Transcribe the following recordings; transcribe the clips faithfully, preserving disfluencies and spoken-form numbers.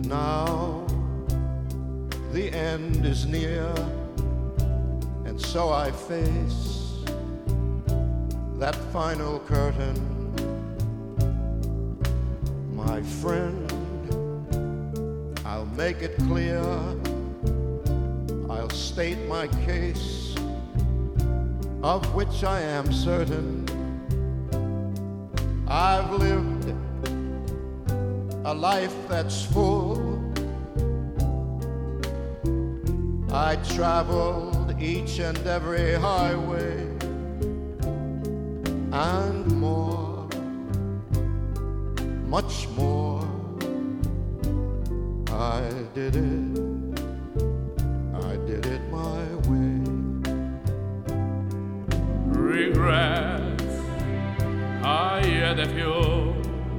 Now the end is near, and so I face that final curtain. My friend, I'll make it clear, I'll state my case, of which I am certain. I've lived a life that's full. I traveled each and every highway and more, much more. I did it, I did it my way. Regrets, I had a few,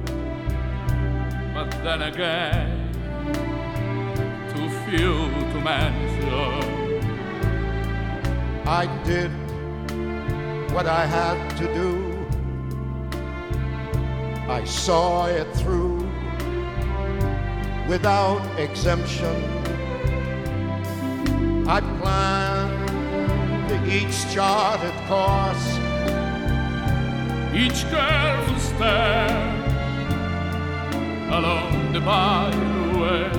but then again, too few to mention. I did what I had to do. I saw it through without exemption. I planned each charted course, each careful step along the byway,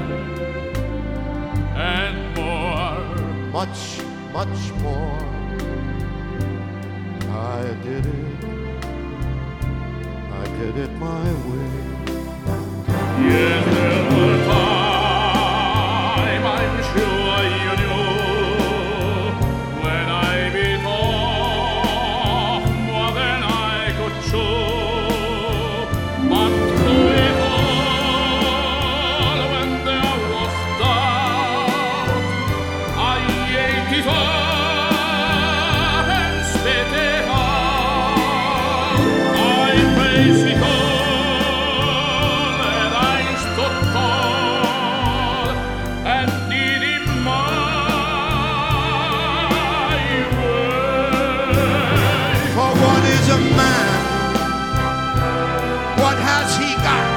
and more, much, much more. I did it, I did it my way. Yes, there were times I'm sure you knew when I bit off more than I could chew. But through it all, when there was doubt, I ate it up and spit it out. I faced it all. A man, what has he got?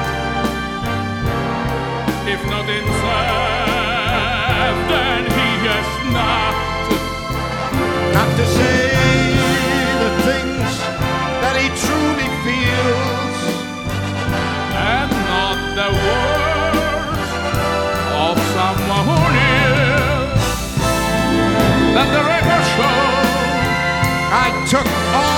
If not himself, then he has not. Not to say the things that he truly feels, And not the words of someone who lives. That the record shows I took all